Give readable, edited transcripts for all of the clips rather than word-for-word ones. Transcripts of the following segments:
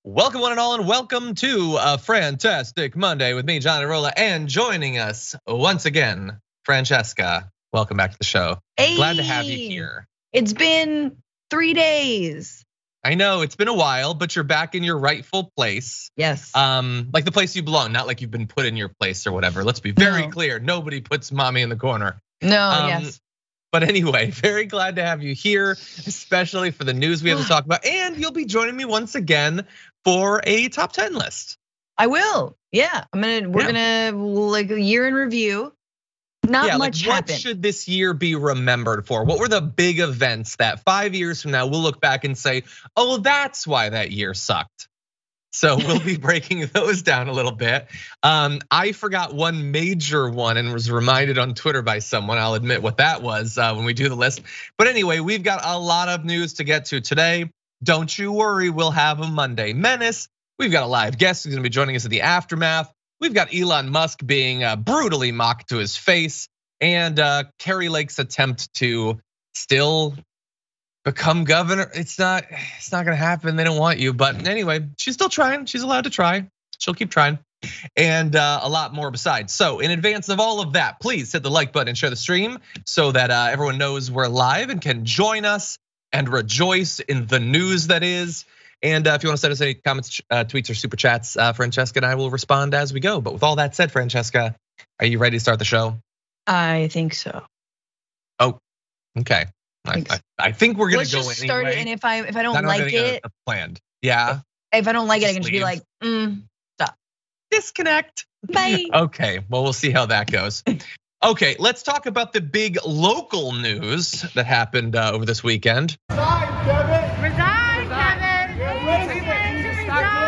Welcome one and all, and welcome to a Fantastic Monday with me, John Arola, and joining us once again, Francesca. Welcome back to the show. Hey, glad to have you here. It's been 3 days. I know it's been a while, but you're back in your rightful place. Yes. Like the place you belong, not like you've been put in your place or whatever. Let's be very clear. Nobody puts mommy in the corner. No, yes. But anyway, very glad to have you here, especially for the news we have to talk about. And you'll be joining me once again for a top 10 list. I will. Yeah, we're gonna like a year in review. Not much happened. What should this year be remembered for? What were the big events that 5 years from now we'll look back and say, oh, that's why that year sucked? So we'll be breaking those down a little bit. I forgot one major one and was reminded on Twitter by someone. I'll admit what that was when we do the list. But anyway, we've got a lot of news to get to today. Don't you worry, we'll have a Monday Menace. We've got a live guest who's gonna be joining us at the aftermath. We've got Elon Musk being brutally mocked to his face, and Kari Lake's attempt to still become governor. It's not gonna happen. They don't want you, but anyway, she's still trying. She's allowed to try. She'll keep trying, and a lot more besides. So in advance of all of that, please hit the like button and share the stream so that everyone knows we're live and can join us and rejoice in the news that is. And if you want to send us any comments, tweets, or super chats, Francesca and I will respond as we go. But with all that said, Francesca, are you ready to start the show? I think so. Oh, okay. I think we're gonna Let's go just anyway. start it, and if I don't like it, planned. Yeah. If I don't like it, I can Just just be like, stop. Disconnect. Bye. Okay. Well, we'll see how that goes. Okay, let's talk about the big local news that happened over this weekend. Resign, Kevin. Resign, Kevin. You're Resign.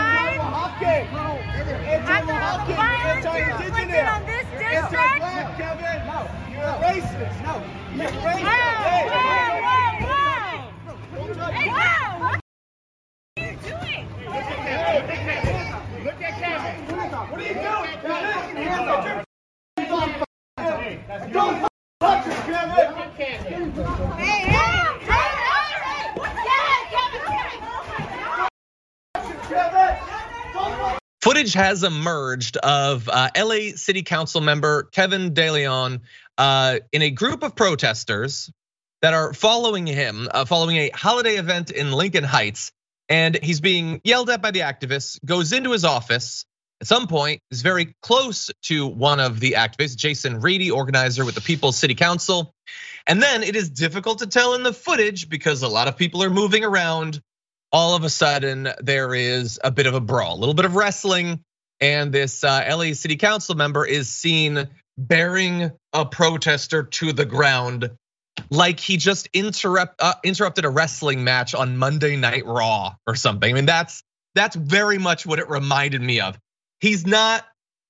Anti-indigenous. On this district. Anti-black, Kevin. No, you're a racist. No, you're racist. Wow. What are you doing? Look at Kevin. What are you doing, Kevin? Hands up. Don't touch him, Kevin. Hey. Footage has emerged of LA City Council member Kevin De Leon in a group of protesters that are following him, following a holiday event in Lincoln Heights. And he's being yelled at by the activists, goes into his office. At some point, is very close to one of the activists, Jason Reedy, organizer with the People's City Council. And then it is difficult to tell in the footage because a lot of people are moving around. All of a sudden, there is a bit of a brawl, a little bit of wrestling. And this LA City Council member is seen bearing a protester to the ground like he just interrupted a wrestling match on Monday Night Raw or something. I mean, that's very much what it reminded me of. He's not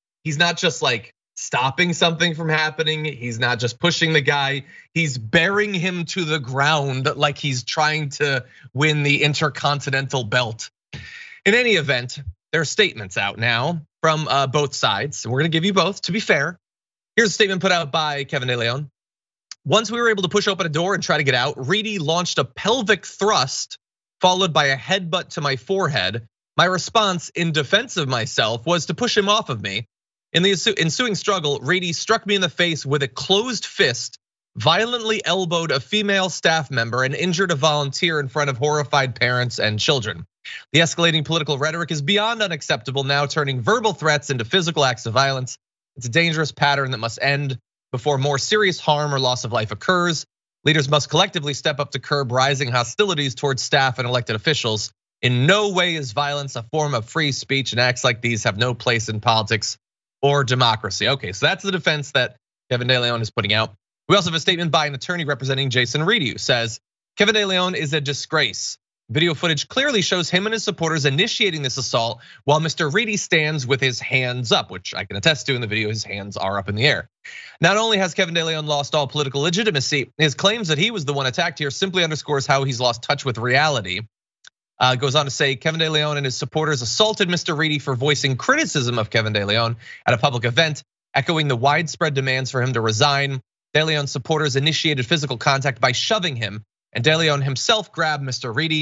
just like stopping something from happening. He's not just pushing the guy. He's bearing him to the ground like he's trying to win the Intercontinental Belt. In any event, there are statements out now from both sides. And we're gonna give you both, to be fair. Here's a statement put out by Kevin De Leon. Once we were able to push open a door and try to get out, Reedy launched a pelvic thrust followed by a headbutt to my forehead. My response in defense of myself was to push him off of me. In the ensuing struggle, Reedy struck me in the face with a closed fist, violently elbowed a female staff member, and injured a volunteer in front of horrified parents and children. The escalating political rhetoric is beyond unacceptable, now turning verbal threats into physical acts of violence. It's a dangerous pattern that must end before more serious harm or loss of life occurs. Leaders must collectively step up to curb rising hostilities towards staff and elected officials. In no way is violence a form of free speech, and acts like these have no place in politics or democracy. Okay, so that's the defense that Kevin De Leon is putting out. We also have a statement by an attorney representing Jason Reedy who says, Kevin De Leon is a disgrace. Video footage clearly shows him and his supporters initiating this assault while Mr. Reedy stands with his hands up, which I can attest to in the video, his hands are up in the air. Not only has Kevin De Leon lost all political legitimacy, his claims that he was the one attacked here simply underscores how he's lost touch with reality. Goes on to say, Kevin De Leon and his supporters assaulted Mr. Reedy for voicing criticism of Kevin De Leon at a public event, echoing the widespread demands for him to resign. De Leon's supporters initiated physical contact by shoving him, and De Leon himself grabbed Mr. Reedy.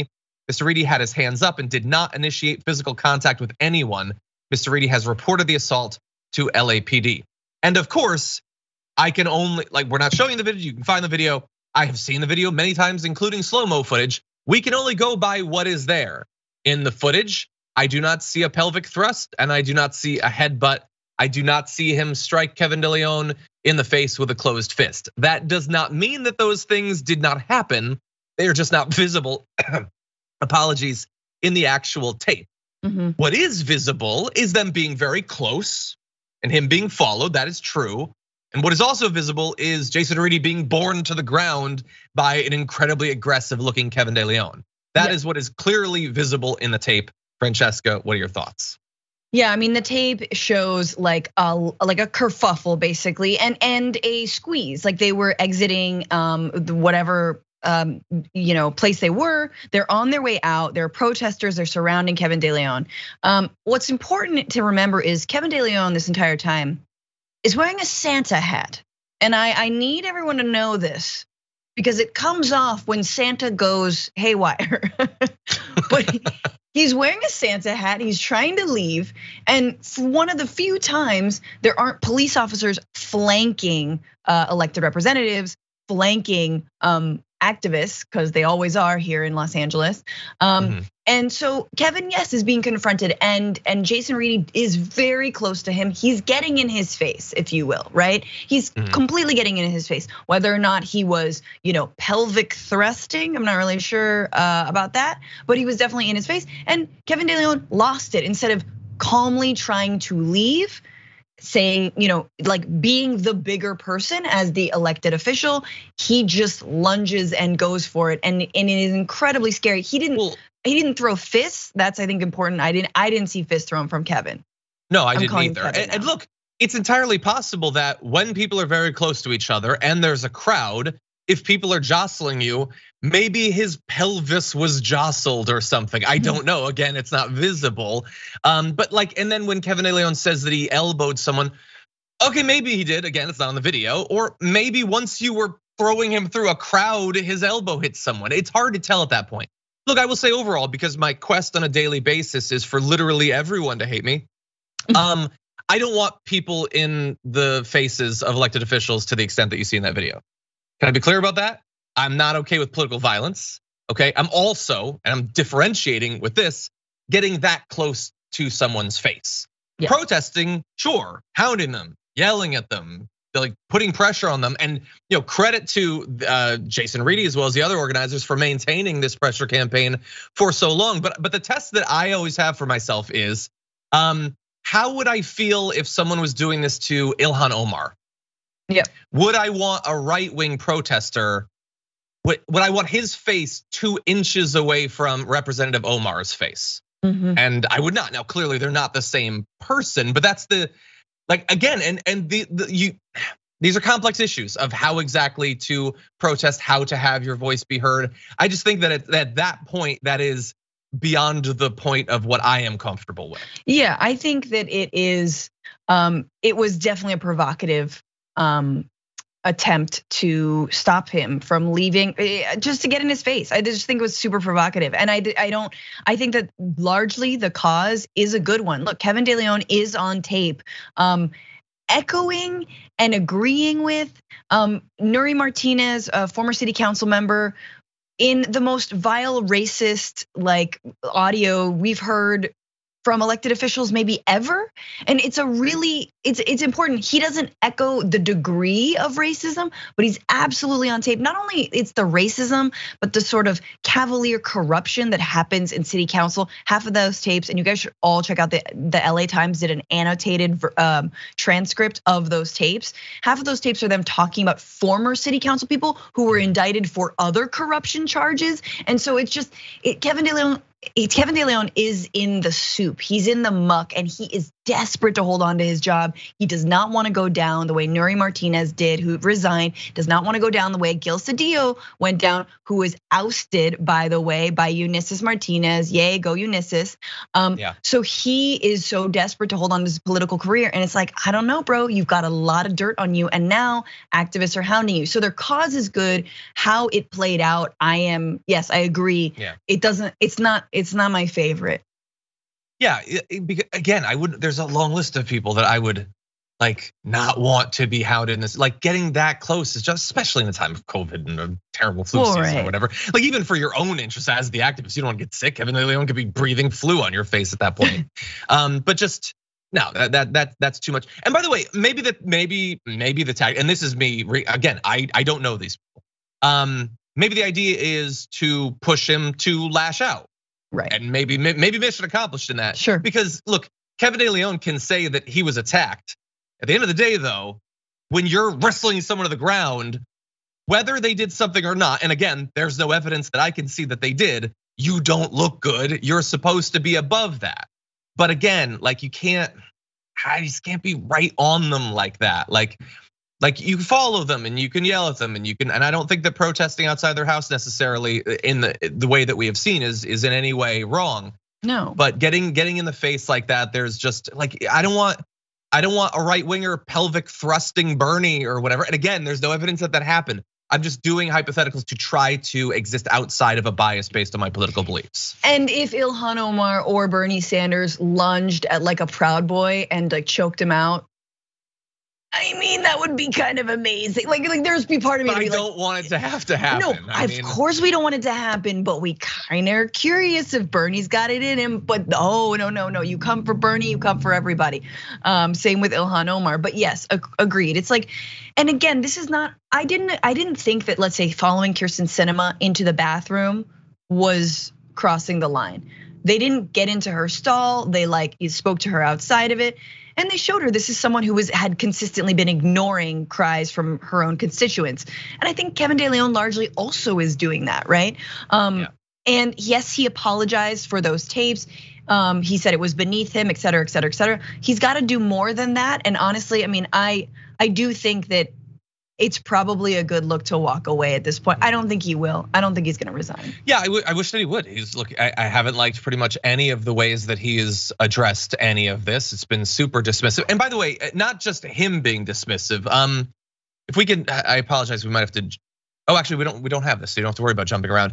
Mr. Reedy had his hands up and did not initiate physical contact with anyone. Mr. Reedy has reported the assault to LAPD. And of course, I can only, we're not showing the video, you can find the video. I have seen the video many times, including slow-mo footage. We can only go by what is there. In the footage, I do not see a pelvic thrust and I do not see a headbutt. I do not see him strike Kevin DeLeon in the face with a closed fist. That does not mean that those things did not happen. They are just not visible, apologies, in the actual tape. What is visible is them being very close and him being followed, that is true. And what is also visible is Jason Reedy being borne to the ground by an incredibly aggressive looking Kevin DeLeon. That is what is clearly visible in the tape. Francesca, what are your thoughts? Yeah, I mean the tape shows like a kerfuffle basically, and a squeeze. Like they were exiting whatever place they were. They're on their way out. There are protesters. They're surrounding Kevin DeLeon. What's important to remember is Kevin DeLeon this entire time is wearing a Santa hat, and I need everyone to know this because it comes off when Santa goes haywire. But he's wearing a Santa hat, he's trying to leave, and for one of the few times there aren't police officers flanking elected representatives, flanking activists, because they always are here in Los Angeles. And so Kevin, yes, is being confronted, and Jason Reedy is very close to him. He's getting in his face, if you will, right? He's completely getting in his face. Whether or not he was, pelvic thrusting, I'm not really sure about that, but he was definitely in his face. And Kevin DeLeon lost it. Instead of calmly trying to leave, saying, being the bigger person as the elected official, he just lunges and goes for it, and it is incredibly scary. He didn't throw fists. That's, I think, important. I didn't see fists thrown from Kevin. No, I didn't either. And look, it's entirely possible that when people are very close to each other and there's a crowd, if people are jostling you, maybe his pelvis was jostled or something. I don't know. Again, it's not visible. But and then when Kevin DeLeon says that he elbowed someone, okay, maybe he did. Again, it's not on the video. Or maybe once you were throwing him through a crowd, his elbow hit someone. It's hard to tell at that point. Look, I will say overall, because my quest on a daily basis is for literally everyone to hate me. I don't want people in the faces of elected officials to the extent that you see in that video. Can I be clear about that? I'm not okay with political violence, okay? I'm also, and I'm differentiating with this, getting that close to someone's face. Yeah. Protesting, sure, hounding them, yelling at them, putting pressure on them. And credit to Jason Reedy as well as the other organizers for maintaining this pressure campaign for so long. But the test that I always have for myself is, how would I feel if someone was doing this to Ilhan Omar? Yeah. Would I want a right-wing protester? Would I want his face 2 inches away from Representative Omar's face? And I would not. Now, clearly, they're not the same person, but that's again, and these are complex issues of how exactly to protest, how to have your voice be heard. I just think that at that point, that is beyond the point of what I am comfortable with. Yeah, I think that it was definitely a provocative attempt to stop him from leaving, just to get in his face. I just think it was super provocative, and I think that largely the cause is a good one. Look, Kevin DeLeon is on tape, echoing and agreeing with Nury Martinez, a former city council member, in the most vile, racist audio we've heard from elected officials maybe ever. And it's important. He doesn't echo the degree of racism, but he's absolutely on tape. Not only it's the racism, but the sort of cavalier corruption that happens in city council. Half of those tapes, and you guys should all check out the LA Times did an annotated transcript of those tapes. Half of those tapes are them talking about former city council people who were indicted for other corruption charges. And so Kevin DeLeon is in the soup. He's in the muck, and he is desperate to hold on to his job. He does not want to go down the way Nuri Martinez did, who resigned, does not want to go down the way Gil Cedillo went down, who was ousted, by the way, by Unisys Martinez. Yay, go Unisys. So he is so desperate to hold on to his political career. And it's like, I don't know, bro, you've got a lot of dirt on you. And now activists are hounding you. So their cause is good. How it played out, yes, I agree. Yeah. It's not my favorite. Yeah, again, there's a long list of people that I would like not want to be hounded in this. Like getting that close is just, especially in the time of COVID and a terrible flu season or whatever. Like even for your own interest as the activist, you don't want to get sick. Kevin DeLeon could be breathing flu on your face at that point. But just no, that's too much. And by the way, maybe the tag, and this is me again. I don't know these people. Maybe the idea is to push him to lash out. Right. And maybe mission accomplished in that. Sure. Because look, Kevin DeLeon can say that he was attacked. At the end of the day, though, when you're wrestling someone to the ground, whether they did something or not, and again, there's no evidence that I can see that they did, you don't look good. You're supposed to be above that. But again, like you just can't be right on them like that. Like you follow them and you can yell at them and I don't think that protesting outside their house necessarily in the way that we have seen is in any way wrong. No. But getting in the face like that, there's just like, I don't want a right winger pelvic thrusting Bernie or whatever. And again, there's no evidence that happened. I'm just doing hypotheticals to try to exist outside of a bias based on my political beliefs. And if Ilhan Omar or Bernie Sanders lunged at like a Proud Boy and like choked him out, I mean, that would be kind of amazing. Like there's be part of me. But I don't want it to have to happen. No, of course we don't want it to happen, but we kind of are curious if Bernie's got it in him. But no, you come for Bernie, you come for everybody. Same with Ilhan Omar. But yes, agreed. It's like, and again, this is not. I didn't think that, let's say, following Kyrsten Sinema into the bathroom was crossing the line. They didn't get into her stall. They spoke to her outside of it. And they showed her this is someone who had consistently been ignoring cries from her own constituents. And I think Kevin DeLeon largely also is doing that, right? And yes, he apologized for those tapes. He said it was beneath him, et cetera, et cetera, et cetera. He's got to do more than that. And honestly, I mean, I do think that it's probably a good look to walk away at this point. I don't think he will. I don't think he's going to resign. Yeah, I wish that he would. I haven't liked pretty much any of the ways that he has addressed any of this. It's been super dismissive. And by the way, not just him being dismissive. If we can, I apologize. We might have to. Oh, actually, we don't have this, so you don't have to worry about jumping around.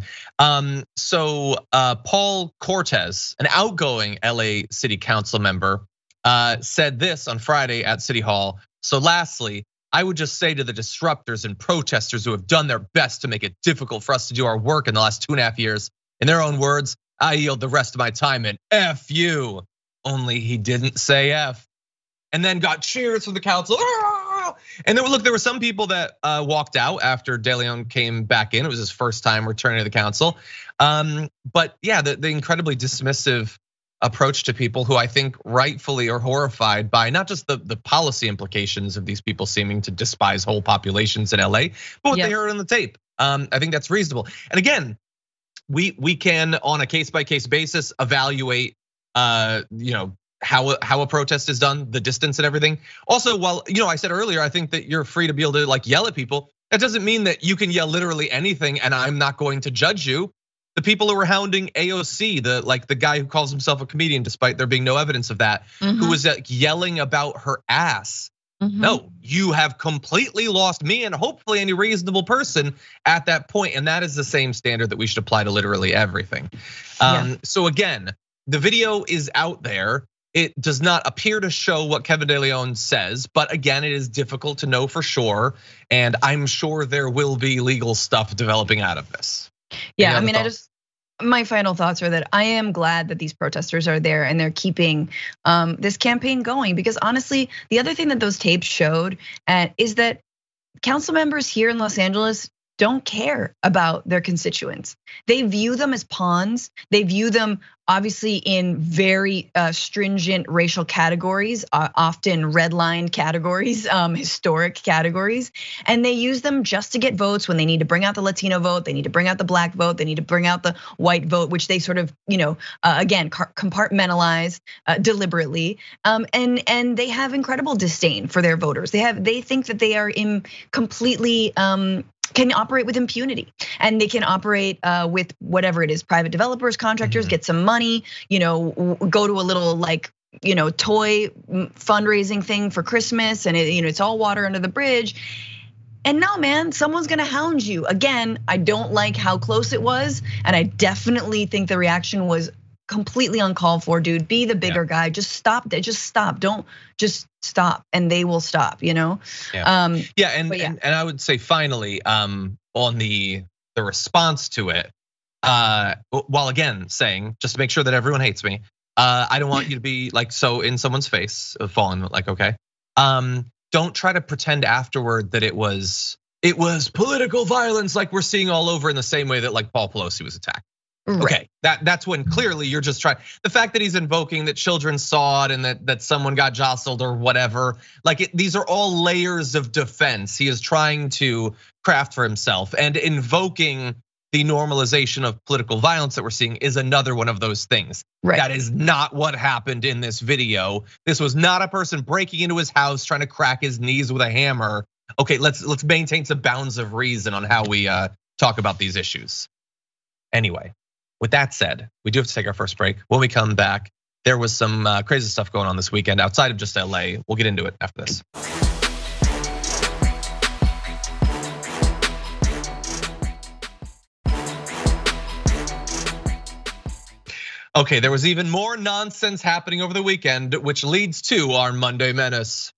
So Paul Cortez, an outgoing LA City Council member, said this on Friday at City Hall. So lastly, I would just say to the disruptors and protesters who have done their best to make it difficult for us to do our work in the last 2.5 years, in their own words, I yield the rest of my time and F you. Only he didn't say F. And then got cheers from the council. And then look, there were some people that walked out after DeLeon came back in. It was his first time returning to the council. But yeah, the incredibly dismissive approach to people who I think rightfully are horrified by not just the policy implications of these people seeming to despise whole populations in LA, but what they heard on the tape. I think that's reasonable. And again, we can on a case by case basis evaluate, how a protest is done, the distance and everything. Also, while I said earlier, I think that you're free to be able to like yell at people. That doesn't mean that you can yell literally anything, and I'm not going to judge you. The people who were hounding AOC, the guy who calls himself a comedian, despite there being no evidence of that, who was yelling about her ass. No, you have completely lost me and hopefully any reasonable person at that point. And that is the same standard that we should apply to literally everything. So again, the video is out there. It does not appear to show what Kevin DeLeon says, but again, it is difficult to know for sure. And I'm sure there will be legal stuff developing out of this. Yeah, I mean, my final thoughts are that I am glad that these protesters are there and they're keeping this campaign going, because honestly, the other thing that those tapes showed is that council members here in Los Angeles don't care about their constituents. They view them as pawns. They view them obviously in very stringent racial categories, often redlined categories, historic categories. And they use them just to get votes when they need to bring out the Latino vote, they need to bring out the black vote, they need to bring out the white vote, which they sort of, again, compartmentalize deliberately. And they have incredible disdain for their voters. They think that they are completely can operate with impunity, and they can operate with whatever it is, private developers, contractors, get some money, go to a little toy fundraising thing for Christmas, and it's all water under the bridge. And no, man, someone's gonna hound you. Again, I don't like how close it was, and I definitely think the reaction was completely uncalled for, dude. Be the bigger guy. Just stop. Just stop. Don't just stop, and they will stop. Yeah. And I would say finally, on the response to it, while again saying just to make sure that everyone hates me, I don't want you to be so in someone's face, falling okay. Don't try to pretend afterward that it was political violence like we're seeing all over in the same way that Paul Pelosi was attacked. Right. Okay, that's when clearly you're just trying. The fact that he's invoking that children saw it and that someone got jostled or whatever, these are all layers of defense he is trying to craft for himself, and invoking the normalization of political violence that we're seeing is another one of those things. Right. That is not what happened in this video. This was not a person breaking into his house trying to crack his knees with a hammer. Okay, let's maintain some bounds of reason on how we talk about these issues. Anyway. With that said, we do have to take our first break. When we come back, there was some crazy stuff going on this weekend outside of just LA. We'll get into it after this. Okay, there was even more nonsense happening over the weekend, which leads to our Monday Menace.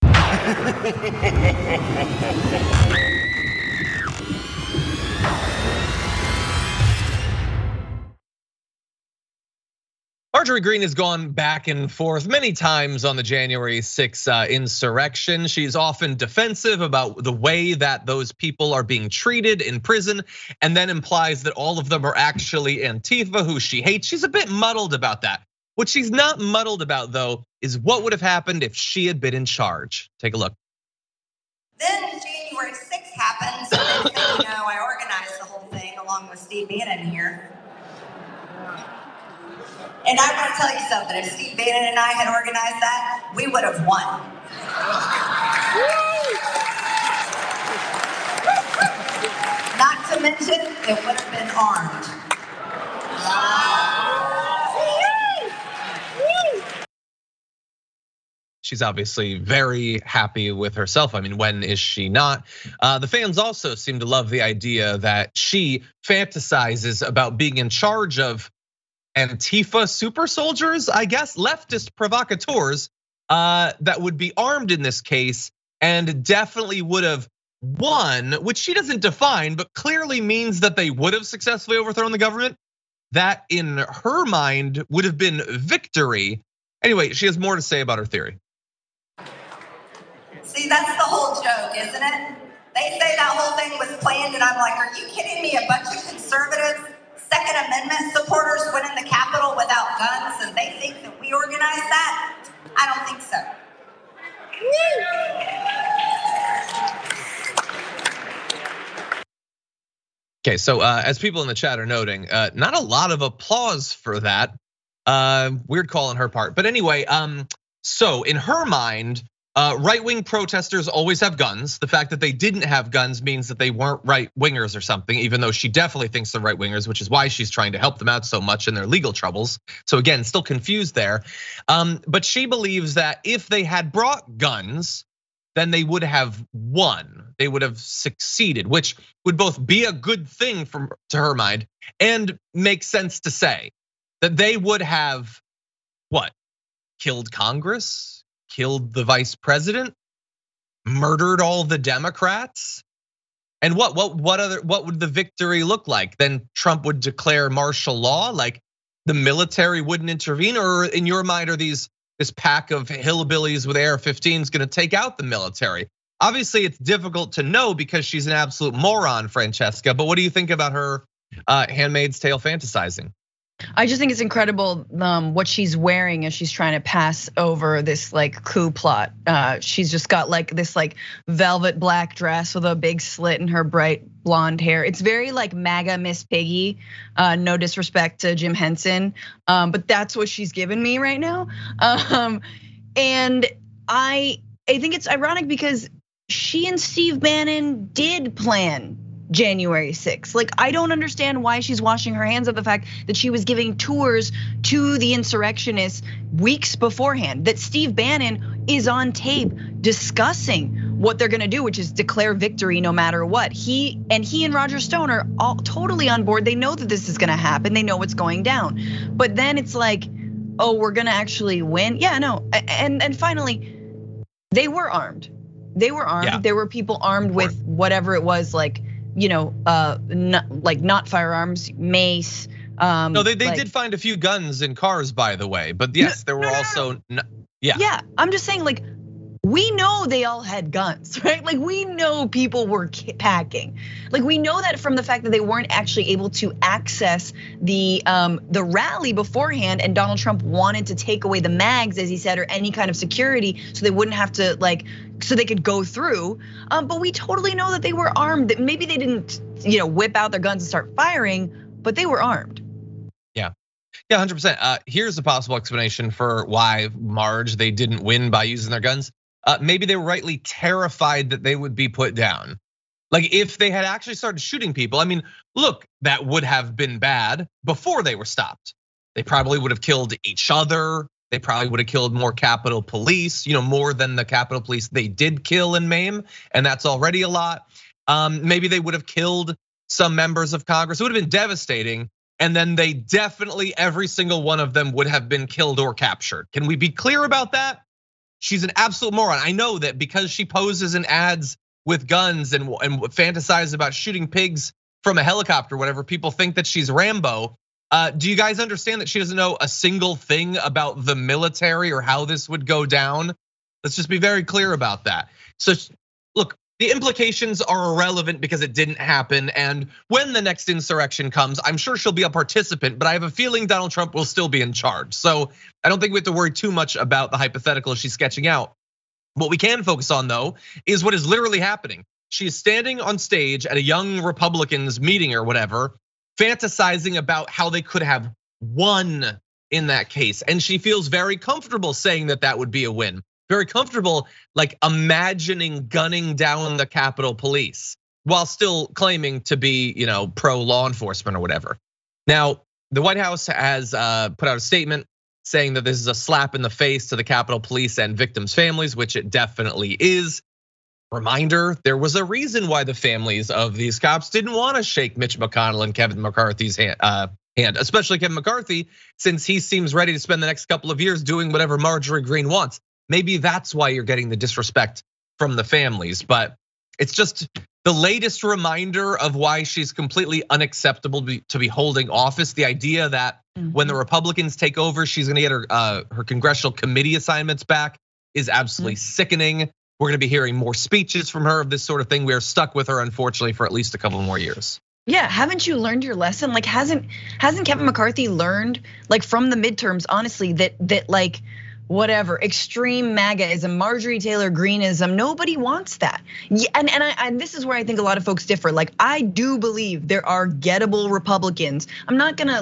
Marjorie Greene has gone back and forth many times on the January 6th insurrection. She's often defensive about the way that those people are being treated in prison, and then implies that all of them are actually Antifa, who she hates. She's a bit muddled about that. What she's not muddled about, though, is what would have happened if she had been in charge. Take a look. Then January 6th happens, and I organized the whole thing along with Steve Bannon here. And I want to tell you something, if Steve Bannon and I had organized that, we would have won. Not to mention, it would have been armed. She's obviously very happy with herself. I mean, when is she not? The fans also seem to love the idea that she fantasizes about being in charge of Antifa super soldiers, I guess, leftist provocateurs that would be armed in this case and definitely would have won, which she doesn't define, but clearly means that they would have successfully overthrown the government. That in her mind would have been victory. Anyway, she has more to say about her theory. See, that's the whole joke, isn't it? They say that whole thing was planned, and I'm like, are you kidding me? A bunch of conservatives, Second Amendment supporters went in the Capitol without guns, and they think that we organized that? I don't think so. Okay, so as people in the chat are noting, not a lot of applause for that. Weird call on her part. But anyway, so in her mind, right-wing protesters always have guns. The fact that they didn't have guns means that they weren't right-wingers or something, even though she definitely thinks they're right-wingers, which is why she's trying to help them out so much in their legal troubles. So again, still confused there. But she believes that if they had brought guns, then they would have won. They would have succeeded, which would both be a good thing to her mind and make sense to say. That they would have, what, killed Congress? Killed the vice president, murdered all the Democrats, and what would the victory look like? Then Trump would declare martial law, like the military wouldn't intervene, or in your mind are this pack of hillbillies with AR-15s going to take out the military? Obviously, it's difficult to know because she's an absolute moron, Francesca. But what do you think about her Handmaid's Tale fantasizing? I just think it's incredible what she's wearing as she's trying to pass over this like coup plot. She's just got like this like velvet black dress with a big slit in her bright blonde hair. It's very like MAGA Miss Piggy. No disrespect to Jim Henson, but that's what she's given me right now. And I think it's ironic because she and Steve Bannon did plan January 6th. Like, I don't understand why she's washing her hands of the fact that she was giving tours to the insurrectionists weeks beforehand, that Steve Bannon is on tape discussing what they're gonna do, which is declare victory no matter what. He and Roger Stone are all totally on board. They know that this is gonna happen. They know what's going down. But then it's like, oh, we're gonna actually win. Yeah, no, and finally, they were armed. They were armed. Yeah. There were people armed with whatever it was, like, not firearms, mace. No, they did find a few guns in cars, by the way. But yes, there were also. Yeah. Yeah, I'm just saying, like, we know they all had guns, right? Like, we know people were packing. Like, we know that from the fact that they weren't actually able to access the rally beforehand, and Donald Trump wanted to take away the mags, as he said, or any kind of security, so they wouldn't have to so they could go through. But we totally know that they were armed. That maybe they didn't, whip out their guns and start firing, but they were armed. Yeah, 100%. Here's a possible explanation for why they didn't win by using their guns. Maybe they were rightly terrified that they would be put down. Like, if they had actually started shooting people, I mean, look, that would have been bad before they were stopped. They probably would have killed each other. They probably would have killed more Capitol Police, more than the Capitol Police they did kill and maim, and that's already a lot. Maybe they would have killed some members of Congress. It would have been devastating. And then they definitely, every single one of them would have been killed or captured. Can we be clear about that? She's an absolute moron. I know that because she poses in ads with guns and fantasizes about shooting pigs from a helicopter, whatever, people think that she's Rambo. Do you guys understand that she doesn't know a single thing about the military or how this would go down? Let's just be very clear about that. So look, the implications are irrelevant because it didn't happen. And when the next insurrection comes, I'm sure she'll be a participant, but I have a feeling Donald Trump will still be in charge. So I don't think we have to worry too much about the hypothetical she's sketching out. What we can focus on, though, is what is literally happening. She's standing on stage at a young Republicans meeting or whatever, fantasizing about how they could have won in that case. And she feels very comfortable saying that that would be a win. Very comfortable, like imagining gunning down the Capitol Police while still claiming to be, pro law enforcement or whatever. Now, the White House has put out a statement saying that this is a slap in the face to the Capitol Police and victims' families, which it definitely is. Reminder, there was a reason why the families of these cops didn't want to shake Mitch McConnell and Kevin McCarthy's hand, especially Kevin McCarthy, since he seems ready to spend the next couple of years doing whatever Marjorie Greene wants. Maybe that's why you're getting the disrespect from the families, but it's just the latest reminder of why she's completely unacceptable to be holding office. The idea that when the Republicans take over, she's gonna get her congressional committee assignments back is absolutely sickening. We're gonna be hearing more speeches from her of this sort of thing. We are stuck with her, unfortunately, for at least a couple more years. Yeah, haven't you learned your lesson? Like, hasn't Kevin McCarthy learned, like, from the midterms, honestly, that like, whatever, extreme MAGAism, Marjorie Taylor Greeneism, nobody wants that. And this is where I think a lot of folks differ. Like, I do believe there are gettable Republicans. I'm not gonna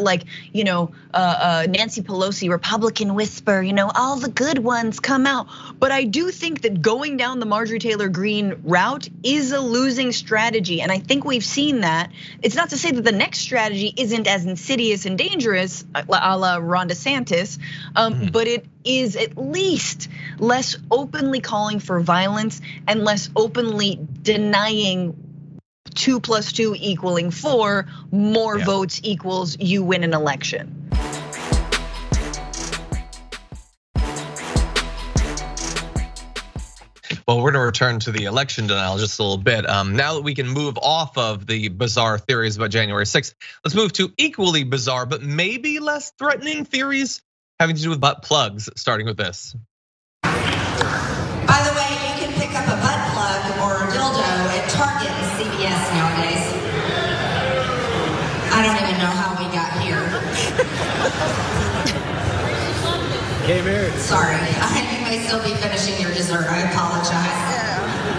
Nancy Pelosi, Republican whisper, all the good ones come out. But I do think that going down the Marjorie Taylor Greene route is a losing strategy. And I think we've seen that. It's not to say that the next strategy isn't as insidious and dangerous, a la Ron DeSantis, but it is at least less openly calling for violence and less openly denying 2 + 2 equaling 4, more votes equals you win an election. Well, we're gonna return to the election denial just a little bit. Now that we can move off of the bizarre theories about January 6th, let's move to equally bizarre, but maybe less threatening theories having to do with butt plugs, starting with this. By the way, you can pick up a butt plug Target and CVS nowadays. I don't even know how we got here. Came here. Sorry, you may still be finishing your dessert. I apologize.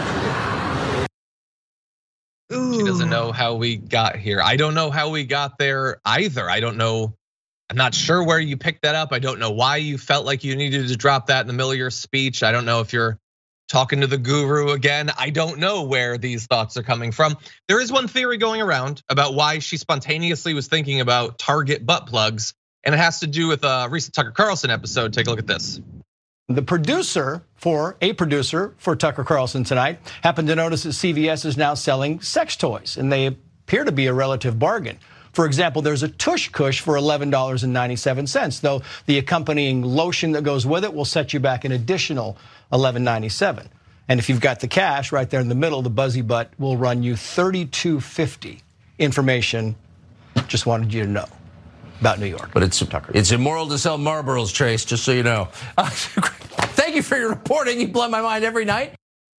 She doesn't know how we got here. I don't know how we got there either. I don't know. I'm not sure where you picked that up. I don't know why you felt like you needed to drop that in the middle of your speech. I don't know if you're talking to the guru again. I don't know where these thoughts are coming from. There is one theory going around about why she spontaneously was thinking about Target butt plugs, and it has to do with a recent Tucker Carlson episode. Take a look at this. The producer for Tucker Carlson tonight happened to notice that CVS is now selling sex toys, and they appear to be a relative bargain. For example, there's a tush kush for $11.97, though the accompanying lotion that goes with it will set you back an additional $11.97. And if you've got the cash right there in the middle, the Buzzy Butt will run you $32.50. Information, just wanted you to know about New York. But it's immoral to sell Marlboros, Trace, just so you know. Thank you for your reporting. You blow my mind every night.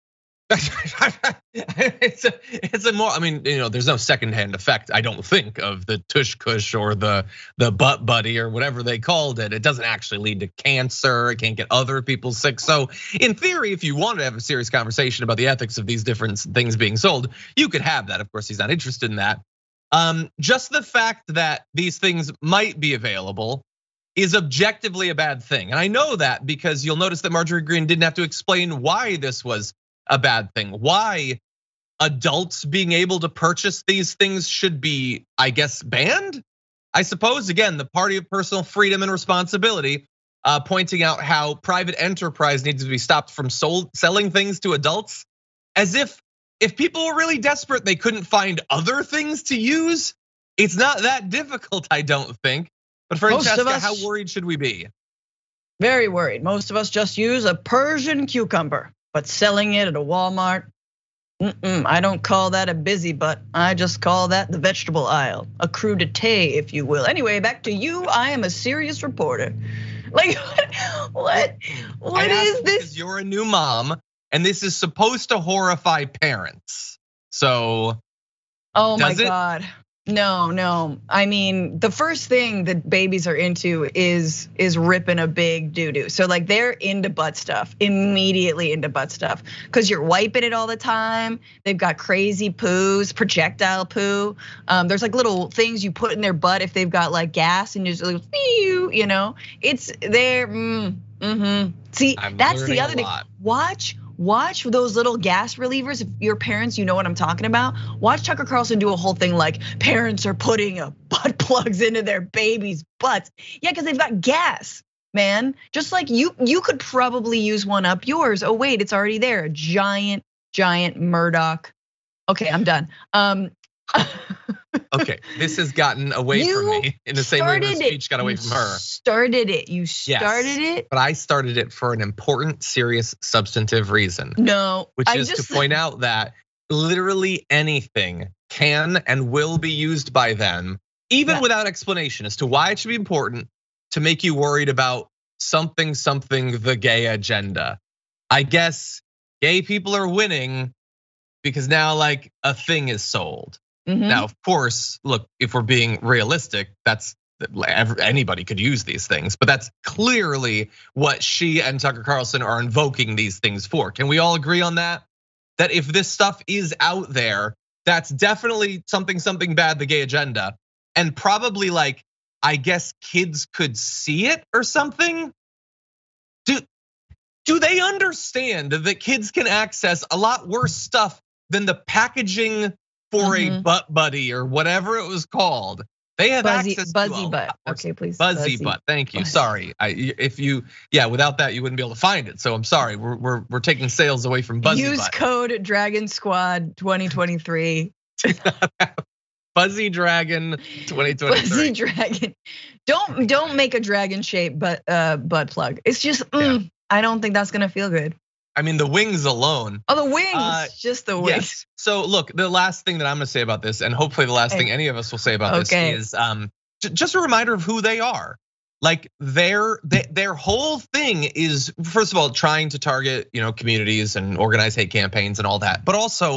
It's a more, I mean, there's no secondhand effect, I don't think, of the tush kush or the butt buddy or whatever they called it. It doesn't actually lead to cancer. It can't get other people sick. So in theory, if you wanted to have a serious conversation about the ethics of these different things being sold, you could have that. Of course, he's not interested in that. Just the fact that these things might be available is objectively a bad thing. And I know that because you'll notice that Marjorie Greene didn't have to explain why this was a bad thing, why adults being able to purchase these things should be, I guess, banned. I suppose, again, the party of personal freedom and responsibility, pointing out how private enterprise needs to be stopped from selling things to adults, as if people were really desperate, they couldn't find other things to use. It's not that difficult, I don't think. But Francesca, how worried should we be? Very worried. Most of us just use a Persian cucumber. But selling it at a Walmart, I don't call that a busy butt. I just call that the vegetable aisle, a crudité, if you will. Anyway, back to you. I am a serious reporter. Like, what is this? Because you're a new mom, and this is supposed to horrify parents. So, oh my God. No. I mean, the first thing that babies are into is ripping a big doo-doo. So like they're into butt stuff, immediately into butt stuff, because you're wiping it all the time. They've got crazy poos, projectile poo. There's like little things you put in their butt if they've got like gas, and just like, it's there. See, that's the other thing. Watch those little gas relievers. If your parents, you know what I'm talking about. Watch Tucker Carlson do a whole thing like parents are putting butt plugs into their babies' butts. Yeah, because they've got gas, man. Just like you could probably use one up yours. Oh wait, it's already there. A giant Murdoch. Okay, I'm done. Okay, this has gotten away from me in the same way the speech got away from her. You started it. But I started it for an important, serious, substantive reason. No, which is to point out that literally anything can and will be used by them, even without explanation as to why it should be important, to make you worried about something, the gay agenda. I guess gay people are winning because now like a thing is sold. Now, of course, look, if we're being realistic, anybody could use these things, but that's clearly what she and Tucker Carlson are invoking these things for. Can we all agree on that? That if this stuff is out there, that's definitely something bad, the gay agenda, and probably like, I guess kids could see it or something. Do they understand that kids can access a lot worse stuff than the packaging for a butt buddy or whatever it was called? They have access to Buzzy Butt. Okay, please. Buzzy Butt. Thank you. Sorry. Without that you wouldn't be able to find it. So I'm sorry. We're taking sales away from Buzzy Butt. Use code Dragon Squad 2023. Buzzy Dragon 2023. Buzzy Dragon. Don't make a dragon shape butt plug. It's just I don't think that's gonna feel good. I mean, the wings alone. Oh, the wings, just the wings. Yes. So look, the last thing that I'm gonna say about this, and hopefully the last thing any of us will say about this is just a reminder of who they are. Like their whole thing is, first of all, trying to target communities and organize hate campaigns and all that, but also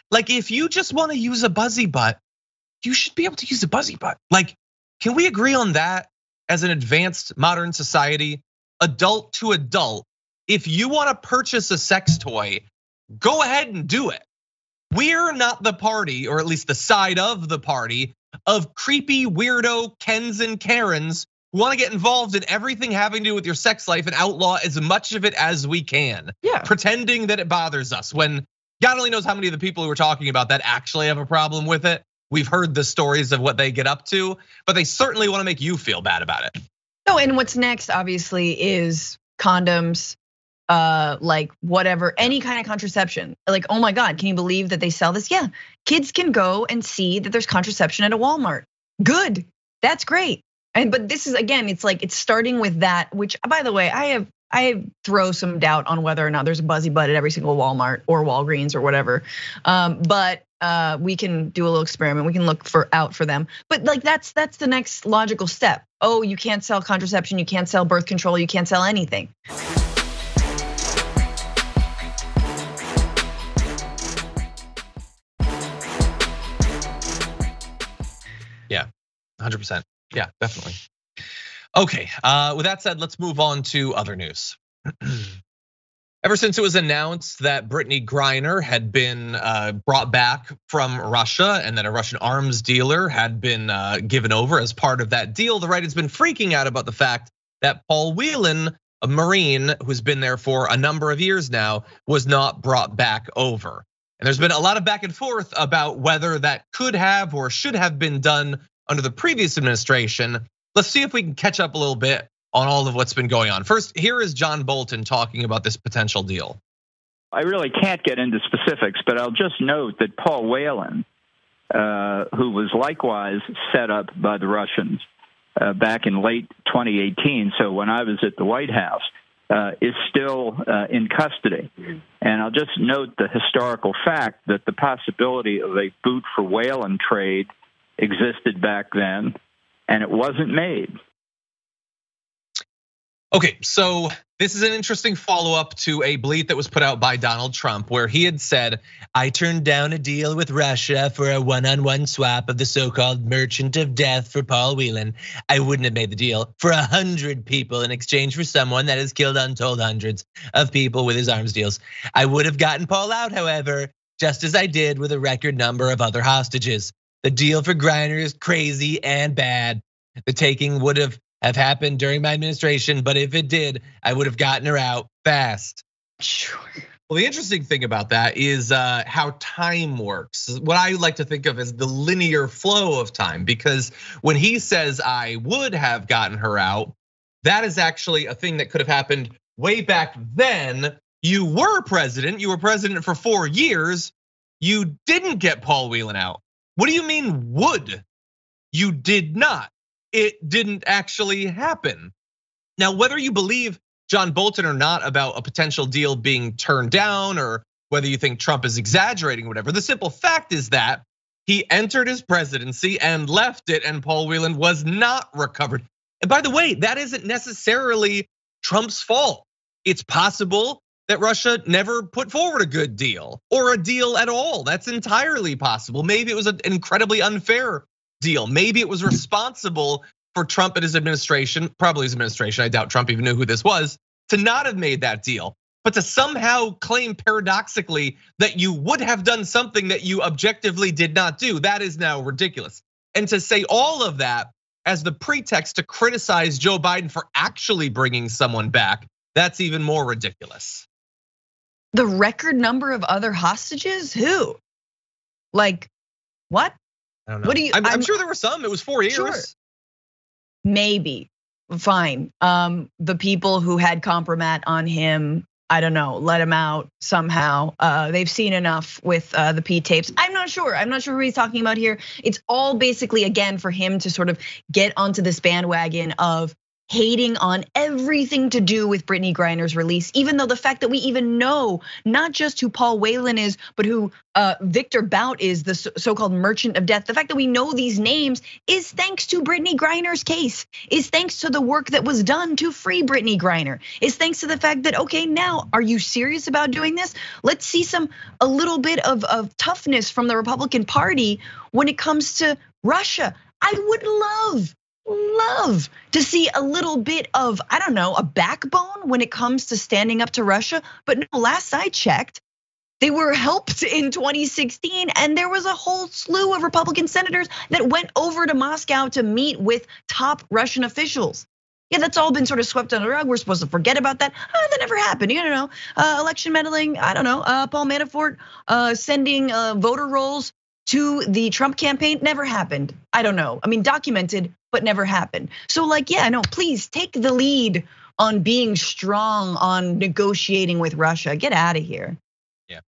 Like, if you just want to use a buzzy butt, you should be able to use a buzzy butt. Like, can we agree on that as an advanced modern society, adult to adult? If you want to purchase a sex toy, go ahead and do it. We're not the party, or at least the side of the party, of creepy weirdo Kens and Karens who want to get involved in everything having to do with your sex life and outlaw as much of it as we can. Yeah. Pretending that it bothers us when God only knows how many of the people who we're talking about that actually have a problem with it. We've heard the stories of what they get up to, but they certainly want to make you feel bad about it. No, and what's next obviously is condoms, like whatever, any kind of contraception. Like, oh my God, can you believe that they sell this? Yeah, kids can go and see that there's contraception at a Walmart. Good, that's great. But this is, again, it's like, it's starting with that, which, by the way, I throw some doubt on whether or not there's a buzzy butt at every single Walmart or Walgreens or whatever. But we can do a little experiment. We can look out for them. But like, that's the next logical step. Oh, you can't sell contraception, you can't sell birth control, you can't sell anything. Yeah, 100%. Yeah, definitely. Okay, with that said, let's move on to other news. Ever since it was announced that Brittany Griner had been brought back from Russia and that a Russian arms dealer had been given over as part of that deal, the right has been freaking out about the fact that Paul Whelan, a Marine who's been there for a number of years now, was not brought back over. And there's been a lot of back and forth about whether that could have or should have been done under the previous administration. Let's see if we can catch up a little bit on all of what's been going on. First, here is John Bolton talking about this potential deal. I really can't get into specifics, but I'll just note that Paul Whelan, who was likewise set up by the Russians back in late 2018, so when I was at the White House, is still in custody. And I'll just note the historical fact that the possibility of a boot for Whelan trade existed back then, and it wasn't made. Okay, so this is an interesting follow-up to a bleat that was put out by Donald Trump, where he had said, I turned down a deal with Russia for a one-on-one swap of the so-called merchant of death for Paul Whelan. I wouldn't have made the deal for 100 people in exchange for someone that has killed untold hundreds of people with his arms deals. I would have gotten Paul out, however, just as I did with a record number of other hostages. The deal for Griner is crazy and bad. The taking would have happened during my administration, but if it did, I would have gotten her out fast. Sure. Well, the interesting thing about that is how time works. What I like to think of as the linear flow of time, because when he says I would have gotten her out, that is actually a thing that could have happened way back then. You were president for 4 years. You didn't get Paul Whelan out. What do you mean would? You did not. It didn't actually happen. Now, whether you believe John Bolton or not about a potential deal being turned down, or whether you think Trump is exaggerating or whatever, the simple fact is that he entered his presidency and left it, and Paul Whelan was not recovered. And by the way, that isn't necessarily Trump's fault. It's possible that Russia never put forward a good deal or a deal at all. That's entirely possible. Maybe it was an incredibly unfair deal. Maybe it was responsible for Trump and his administration, probably his administration, I doubt Trump even knew who this was, to not have made that deal. But to somehow claim paradoxically that you would have done something that you objectively did not do, that is now ridiculous. And to say all of that as the pretext to criticize Joe Biden for actually bringing someone back, that's even more ridiculous. The record number of other hostages? Who? Like, what? I don't know. What do you? I'm sure there were some. It was 4 years. Sure. Maybe, fine. The people who had compromat on him, I don't know, let him out somehow. They've seen enough with the P tapes. I'm not sure who he's talking about here. It's all basically, again, for him to sort of get onto this bandwagon of hating on everything to do with Brittany Griner's release, even though the fact that we even know not just who Paul Whelan is, but who Victor Bout is, the so-called merchant of death. The fact that we know these names is thanks to Brittany Griner's case, is thanks to the work that was done to free Brittany Griner, is thanks to the fact that, okay, now, are you serious about doing this? Let's see a little bit of toughness from the Republican Party when it comes to Russia. I would love to see a little bit of, I don't know, a backbone when it comes to standing up to Russia. But no, last I checked, they were helped in 2016, and there was a whole slew of Republican senators that went over to Moscow to meet with top Russian officials. Yeah, that's all been sort of swept under the rug. We're supposed to forget about that. That never happened. You know, election meddling. I don't know. Paul Manafort sending voter rolls to the Trump campaign never happened. I don't know. I mean, documented, but never happened. So like, yeah, no, please take the lead on being strong on negotiating with Russia. Get out of here. Yeah.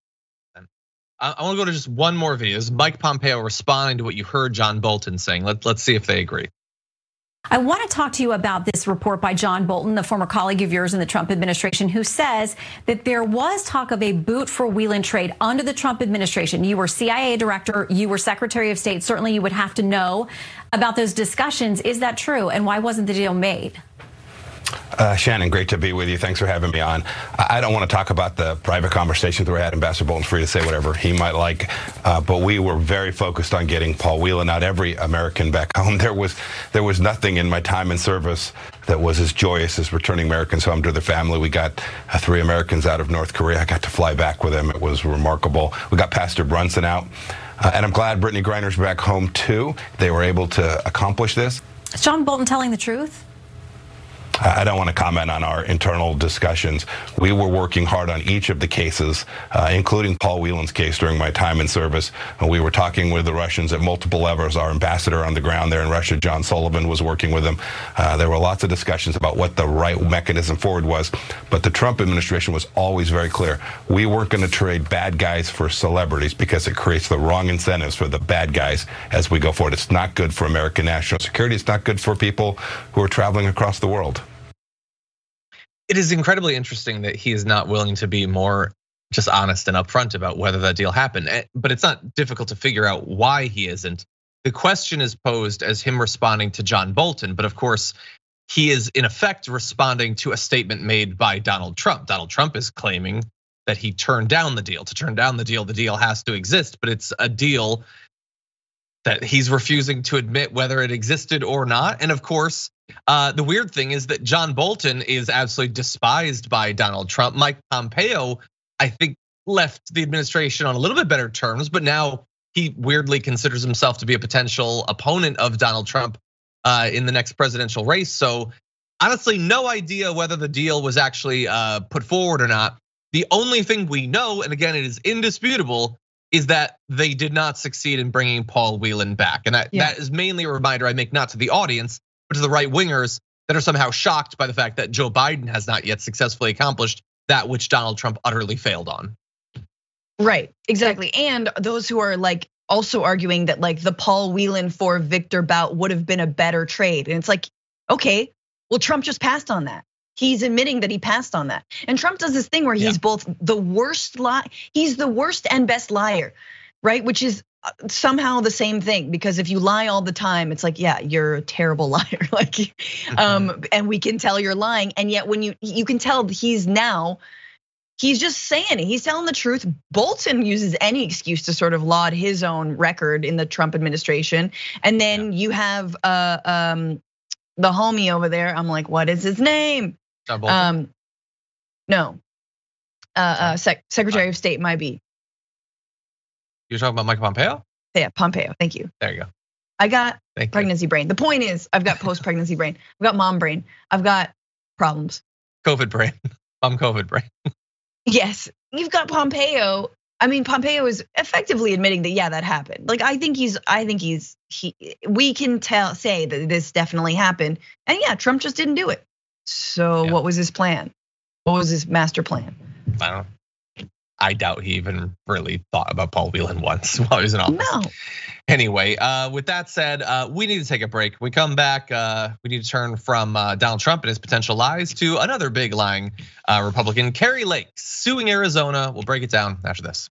I want to go to just one more video. This is Mike Pompeo responding to what you heard John Bolton saying. Let's see if they agree. I want to talk to you about this report by John Bolton, the former colleague of yours in the Trump administration, who says that there was talk of a boot for Whelan trade under the Trump administration. You were CIA director, you were Secretary of State. Certainly you would have to know about those discussions. Is that true? And why wasn't the deal made? Shannon, great to be with you. Thanks for having me on. I don't want to talk about the private conversations we had. Ambassador Bolton's free to say whatever he might like, but we were very focused on getting Paul Whelan out, every American back home. There was nothing in my time in service that was as joyous as returning Americans home to their family. We got 3 Americans out of North Korea. I got to fly back with them. It was remarkable. We got Pastor Brunson out, and I'm glad Brittany Griner's back home too. They were able to accomplish this. Is John Bolton telling the truth? I don't want to comment on our internal discussions. We were working hard on each of the cases, including Paul Whelan's case during my time in service. And we were talking with the Russians at multiple levels. Our ambassador on the ground there in Russia, John Sullivan, was working with them. There were lots of discussions about what the right mechanism forward was. But the Trump administration was always very clear. We weren't going to trade bad guys for celebrities because it creates the wrong incentives for the bad guys as we go forward. It's not good for American national security. It's not good for people who are traveling across the world. It is incredibly interesting that he is not willing to be more just honest and upfront about whether that deal happened. But it's not difficult to figure out why he isn't. The question is posed as him responding to John Bolton, but of course, he is in effect responding to a statement made by Donald Trump. Donald Trump is claiming that he turned down the deal. To turn down the deal has to exist, but it's a deal that he's refusing to admit whether it existed or not. And of course, the weird thing is that John Bolton is absolutely despised by Donald Trump. Mike Pompeo, I think, left the administration on a little bit better terms, but now he weirdly considers himself to be a potential opponent of Donald Trump in the next presidential race. So honestly, no idea whether the deal was actually put forward or not. The only thing we know, and again, it is indisputable, is that they did not succeed in bringing Paul Whelan back. And that is mainly a reminder I make not to the audience, but to the right wingers that are somehow shocked by the fact that Joe Biden has not yet successfully accomplished that which Donald Trump utterly failed on. Right, exactly. And those who are like also arguing that like the Paul Whelan for Victor Bout would have been a better trade. And it's like, okay, well, Trump just passed on that. He's admitting that he passed on that. And Trump does this thing where he's both the worst he's the worst and best liar, right? Which is somehow the same thing, because if you lie all the time, it's like, yeah, you're a terrible liar. Like, and we can tell you're lying. And yet when you can tell he's just saying it. He's telling the truth. Bolton uses any excuse to sort of laud his own record in the Trump administration. And then you have the homie over there. I'm like, what is his name? No, Secretary of State might be. You're talking about Mike Pompeo? Yeah, Pompeo. Thank you. There you go. I got pregnancy brain. The point is, I've got post-pregnancy brain. I've got mom brain. I've got problems. COVID brain. COVID brain. Yes, you've got Pompeo. I mean, Pompeo is effectively admitting that, yeah, that happened. Like, we can say that this definitely happened. And yeah, Trump just didn't do it. So what was his plan? What was his master plan? I don't know. I doubt he even really thought about Paul Whelan once while he was in office. No. Anyway, with that said, we need to take a break. We come back, we need to turn from Donald Trump and his potential lies to another big lying Republican, Kari Lake, suing Arizona. We'll break it down after this.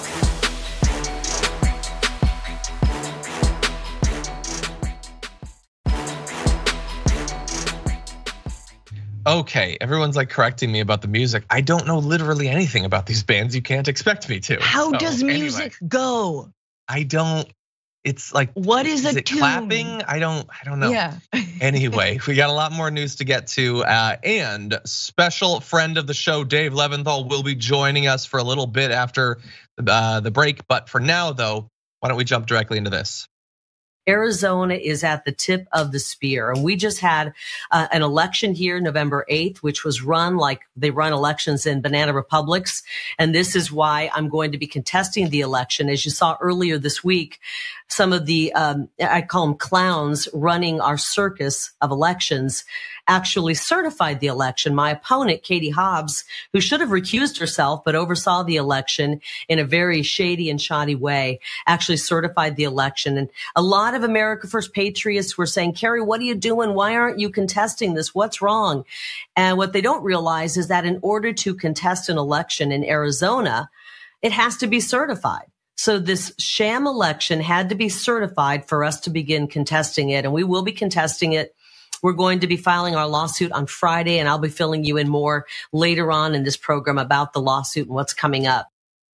Okay, everyone's like correcting me about the music. I don't know literally anything about these bands. You can't expect me to. How does music go? I don't. It's like, what is a it tune? Clapping? I don't know. Yeah. Anyway, we got a lot more news to get to, and special friend of the show, Dave Leventhal, will be joining us for a little bit after the break. But for now, though, why don't we jump directly into this? Arizona is at the tip of the spear. And we just had an election here, November 8th, which was run like they run elections in banana republics. And this is why I'm going to be contesting the election. As you saw earlier this week, some of the, I call them clowns running our circus of elections, actually certified the election. My opponent, Katie Hobbs, who should have recused herself but oversaw the election in a very shady and shoddy way, actually certified the election. And a lot of America First patriots were saying, Kari, what are you doing? Why aren't you contesting this? What's wrong? And what they don't realize is that in order to contest an election in Arizona, it has to be certified. So this sham election had to be certified for us to begin contesting it, and we will be contesting it. We're going to be filing our lawsuit on Friday, and I'll be filling you in more later on in this program about the lawsuit and what's coming up.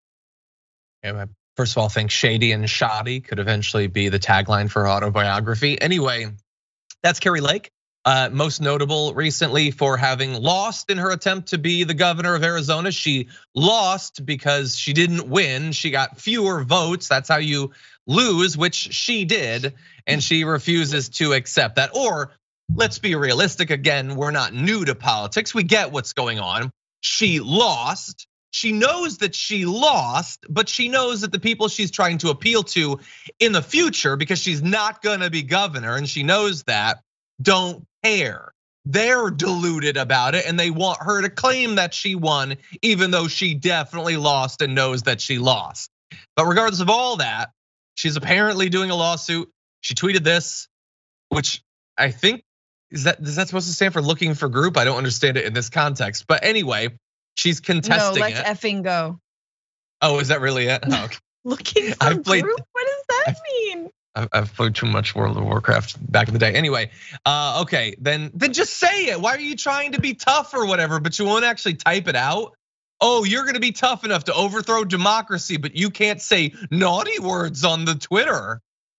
Yeah, first of all, I think shady and shoddy could eventually be the tagline for her autobiography. Anyway, that's Kari Lake. Most notable recently for having lost in her attempt to be the governor of Arizona. She lost because she didn't win. She got fewer votes. That's how you lose, which she did. And she refuses to accept that. Or let's be realistic again, we're not new to politics. We get what's going on. She lost. She knows that she lost, but she knows that the people she's trying to appeal to in the future, because she's not gonna be governor, and she knows that, don't care. They're deluded about it, and they want her to claim that she won, even though she definitely lost and knows that she lost. But regardless of all that, she's apparently doing a lawsuit. She tweeted this, which I think, is that supposed to stand for looking for group? I don't understand it in this context. But anyway, she's contesting it. No, let's effing go. Oh, is that really it? Oh, okay. Looking for group? What does that mean? I've played too much World of Warcraft back in the day. Anyway, okay, then just say it. Why are you trying to be tough or whatever, but you won't actually type it out? Oh, you're gonna be tough enough to overthrow democracy, but you can't say naughty words on the Twitter.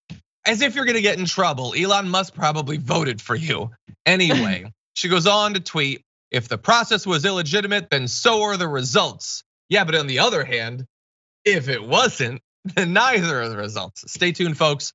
As if you're gonna get in trouble. Elon Musk probably voted for you. Anyway, she goes on to tweet, if the process was illegitimate, then so are the results. Yeah, but on the other hand, if it wasn't, then neither are the results. Stay tuned, folks.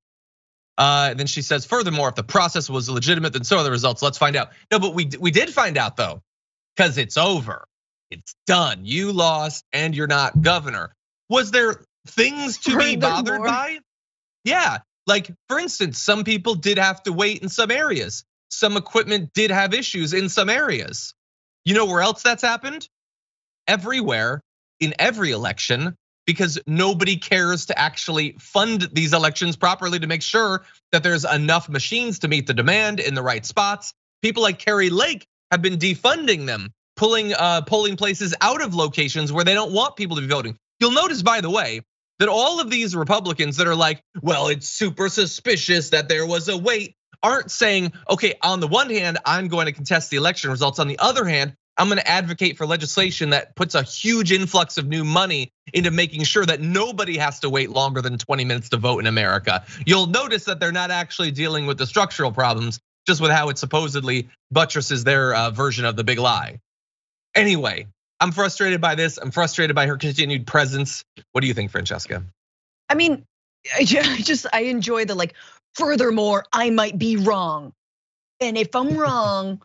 Then she says, furthermore, if the process was legitimate, then so are the results. Let's find out. No, but we did find out though, because it's over. It's done. You lost and you're not governor. Was there things to be bothered by? Yeah, like for instance, some people did have to wait in some areas. Some equipment did have issues in some areas. You know where else that's happened? Everywhere, in every election, because nobody cares to actually fund these elections properly to make sure that there's enough machines to meet the demand in the right spots. People like Kari Lake have been defunding them, pulling polling places out of locations where they don't want people to be voting. You'll notice, by the way, that all of these Republicans that are like, well, it's super suspicious that there was a wait, aren't saying, okay, on the one hand, I'm going to contest the election results. On the other hand, I'm gonna advocate for legislation that puts a huge influx of new money into making sure that nobody has to wait longer than 20 minutes to vote in America. You'll notice that they're not actually dealing with the structural problems, just with how it supposedly buttresses their version of the big lie. Anyway, I'm frustrated by this. I'm frustrated by her continued presence. What do you think, Francesca? I mean, I enjoy the like, furthermore, I might be wrong. And if I'm wrong,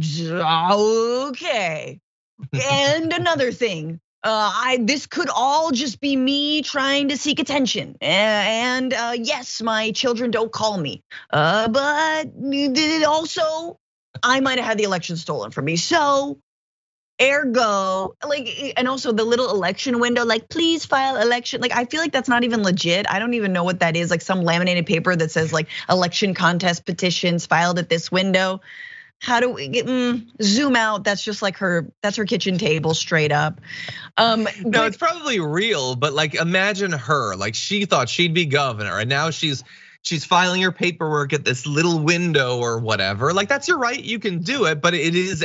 okay. And another thing, this could all just be me trying to seek attention. And yes, my children don't call me. But also, I might have had the election stolen from me. So Ergo, like, and also the little election window, like, please file election. Like, I feel like that's not even legit. I don't even know what that is. Like some laminated paper that says like election contest petitions filed at this window. How do we get, zoom out? That's just like that's her kitchen table straight up. No, it's probably real, but like imagine her, like she thought she'd be governor and now she's filing her paperwork at this little window or whatever. Like that's your right, you can do it, but it is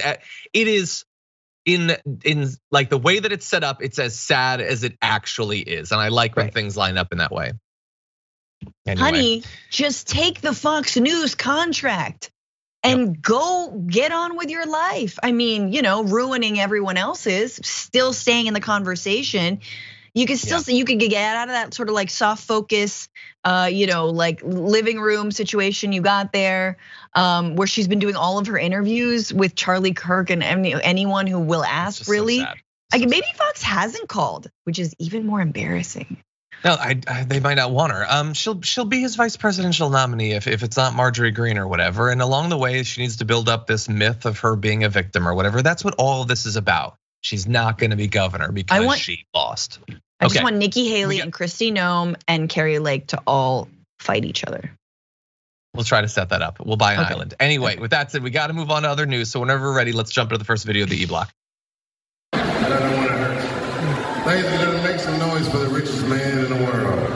in like the way that it's set up, it's as sad as it actually is. And I like when things line up in that way. Anyway. Honey, just take the Fox News contract and go get on with your life. I mean, ruining everyone else's, still staying in the conversation. You can still you could get out of that sort of like soft focus, like living room situation you got there, where she's been doing all of her interviews with Charlie Kirk and anyone who will ask. Really, like maybe Fox hasn't called, which is even more embarrassing. No, they might not want her. She'll be his vice presidential nominee if it's not Marjorie Greene or whatever. And along the way, she needs to build up this myth of her being a victim or whatever. That's what all of this is about. She's not going to be governor because she lost. I just want Nikki Haley and Kristi Noem and Carrie Lake to all fight each other. We'll try to set that up. We'll buy an island. Anyway, with that said, we got to move on to other news. So whenever we're ready, let's jump into the first video of the E-Block. I don't want to hurt you. Ladies and gentlemen, make some noise for the richest man in the world.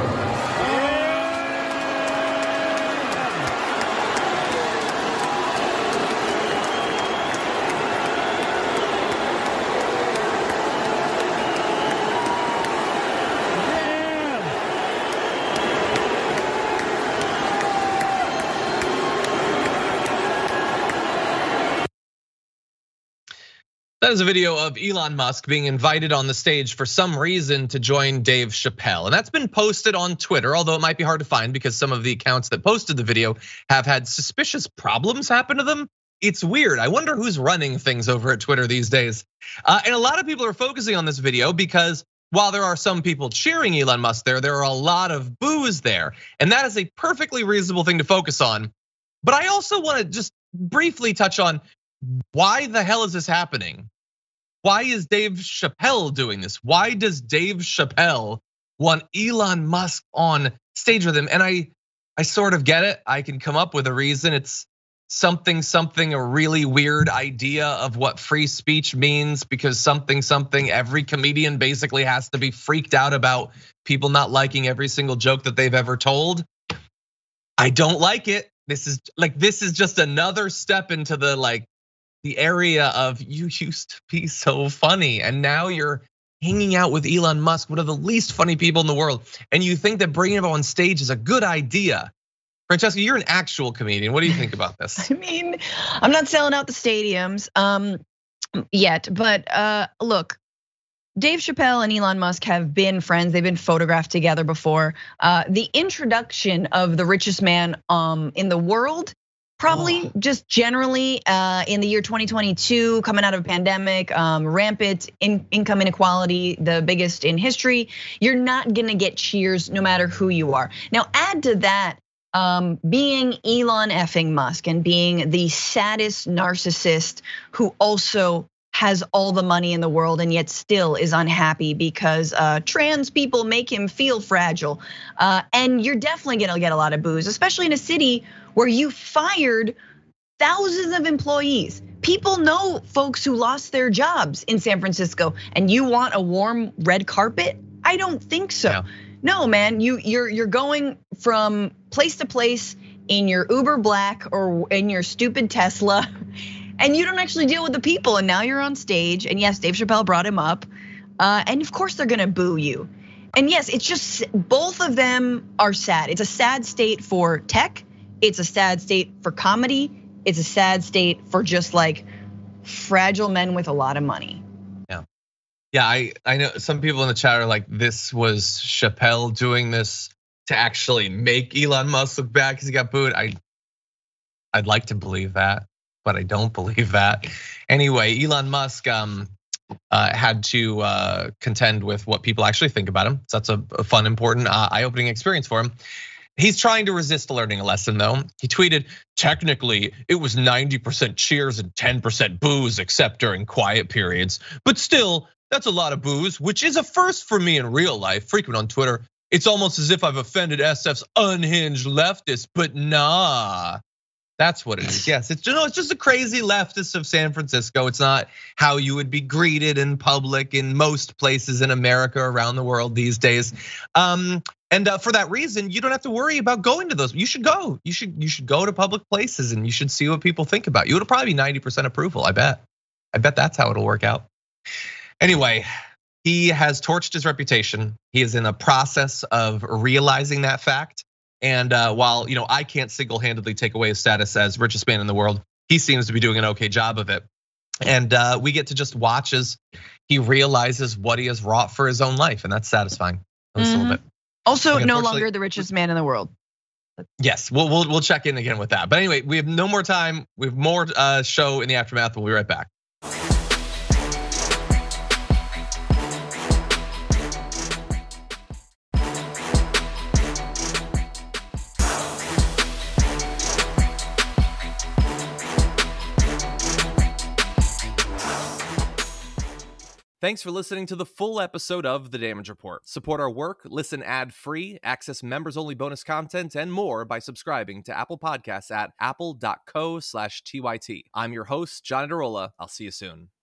That is a video of Elon Musk being invited on the stage for some reason to join Dave Chappelle. And that's been posted on Twitter, although it might be hard to find because some of the accounts that posted the video have had suspicious problems happen to them. It's weird. I wonder who's running things over at Twitter these days. And a lot of people are focusing on this video because while there are some people cheering Elon Musk there are a lot of boos there. And that is a perfectly reasonable thing to focus on. But I also want to just briefly touch on why the hell is this happening? Why is Dave Chappelle doing this? Why does Dave Chappelle want Elon Musk on stage with him? And I sort of get it. I can come up with a reason. It's something, a really weird idea of what free speech means because something, every comedian basically has to be freaked out about people not liking every single joke that they've ever told. I don't like it. This is just another step into the area of you used to be so funny and now you're hanging out with Elon Musk, one of the least funny people in the world. And you think that bringing him on stage is a good idea. Francesca, you're an actual comedian. What do you think about this? I mean, I'm not selling out the stadiums yet, but look, Dave Chappelle and Elon Musk have been friends. They've been photographed together before. The introduction of the richest man in the world, probably just generally in the year 2022, coming out of a pandemic, rampant income inequality, the biggest in history. You're not gonna get cheers no matter who you are. Now add to that, being Elon effing Musk and being the saddest narcissist who also has all the money in the world and yet still is unhappy because trans people make him feel fragile. And you're definitely gonna get a lot of boos, especially in a city where you fired thousands of employees. People know folks who lost their jobs in San Francisco, and you want a warm red carpet? I don't think so. Yeah. No, man, you're going from place to place in your Uber Black or in your stupid Tesla, and you don't actually deal with the people. And now you're on stage, and yes, Dave Chappelle brought him up, and of course they're gonna boo you. And yes, it's just both of them are sad. It's a sad state for tech. It's a sad state for comedy. It's a sad state for just like fragile men with a lot of money. Yeah, I know some people in the chat are like, this was Chappelle doing this to actually make Elon Musk look bad because he got booed. I'd like to believe that, but I don't believe that. Anyway, Elon Musk had to contend with what people actually think about him. So that's a fun, important, eye-opening experience for him. He's trying to resist learning a lesson, though. He tweeted, technically, it was 90% cheers and 10% boos, except during quiet periods. But still, that's a lot of boos, which is a first for me in real life. Frequent on Twitter. It's almost as if I've offended SF's unhinged leftists, but nah. That's what it is. Yes, it's just a crazy leftist of San Francisco. It's not how you would be greeted in public in most places in America, around the world these days. And for that reason, you don't have to worry about going to those. You should go. You should go to public places and you should see what people think about you. It'll probably be 90% approval. I bet that's how it'll work out. Anyway, he has torched his reputation. He is in a process of realizing that fact. And while I can't single-handedly take away his status as richest man in the world, he seems to be doing an okay job of it. And we get to just watch as he realizes what he has wrought for his own life, and that's satisfying. At least a little bit. Also, no longer the richest man in the world. Yes, we'll check in again with that. But anyway, we have no more time. We have more show in the aftermath. We'll be right back. Thanks for listening to the full episode of The Damage Report. Support our work, listen ad-free, access members-only bonus content, and more by subscribing to Apple Podcasts at apple.co/TYT. I'm your host, John Adarola. I'll see you soon.